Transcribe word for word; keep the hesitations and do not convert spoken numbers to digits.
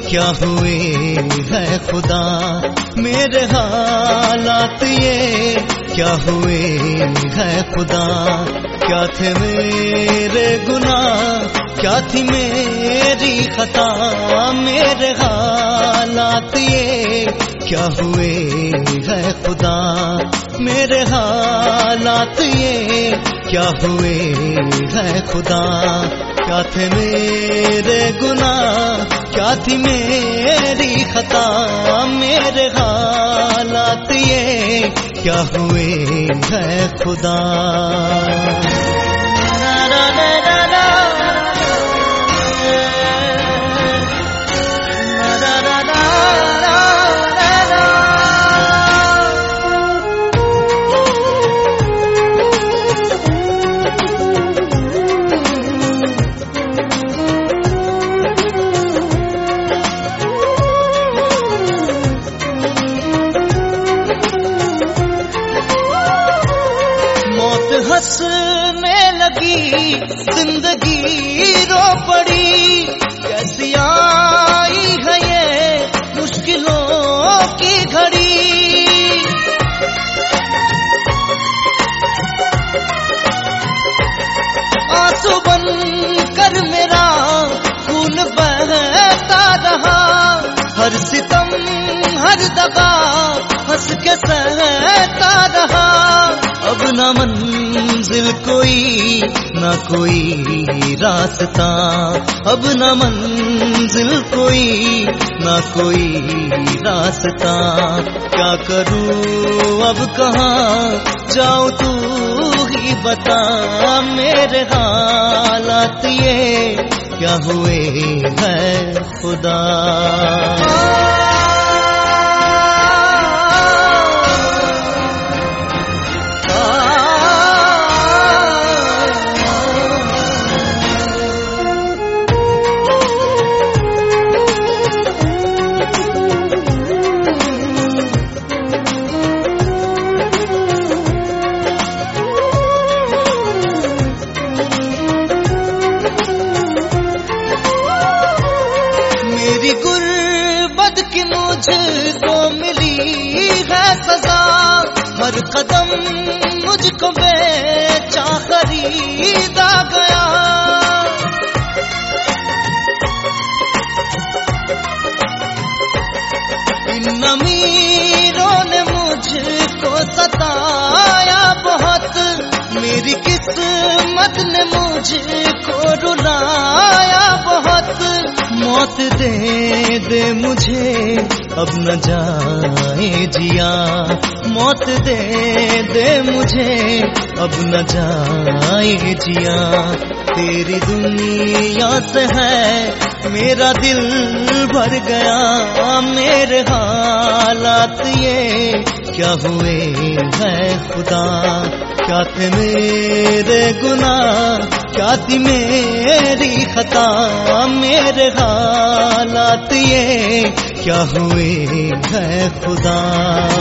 क्या हुए है खुदा मेरे हालात ये, क्या हुए है खुदा। क्या थे मेरे गुनाह, क्या थी मेरी खता, मेरे हालात ये, क्या हुए है खुदा मेरे हालात ये, क्या हुए है खुदा। क्या थे मेरे गुनाह, क्या थी मेरी खता, मेरे हालात ये, क्या हुए है खुदा। हंसने लगी जिंदगी रो पड़ी, कैसी आई है ये मुश्किलों की घड़ी। आंसू बन कर मेरा खून बहता रहा, हर सितम हर दगा हंस के सहता रहा। अब ना मंजिल कोई ना कोई रास्ता, अब ना मंजिल कोई ना कोई रास्ता। क्या करूं अब कहाँ जाऊं तू ही बता, मेरे हालात ये, क्या हुए है खुदा। मेरी गुर्बत की मुझको मिली है सजा, हर कदम मुझको बेचा खरीदा गया। इन अमीरों ने मुझको सताया बहुत, मेरी किस्मत ने मुझको रुलाया बहुत। मौत दे दे मुझे अब न जाए जिया, मौत दे दे मुझे अब न जाए जिया। तेरी दुनिया से है मेरा दिल भर गया, मेरे हालात ये, क्या हुए है खुदा। क्या थे मेरे गुनाह, क्या थी मेरी खता, मेरे हालात ये, क्या हुए है खुदा।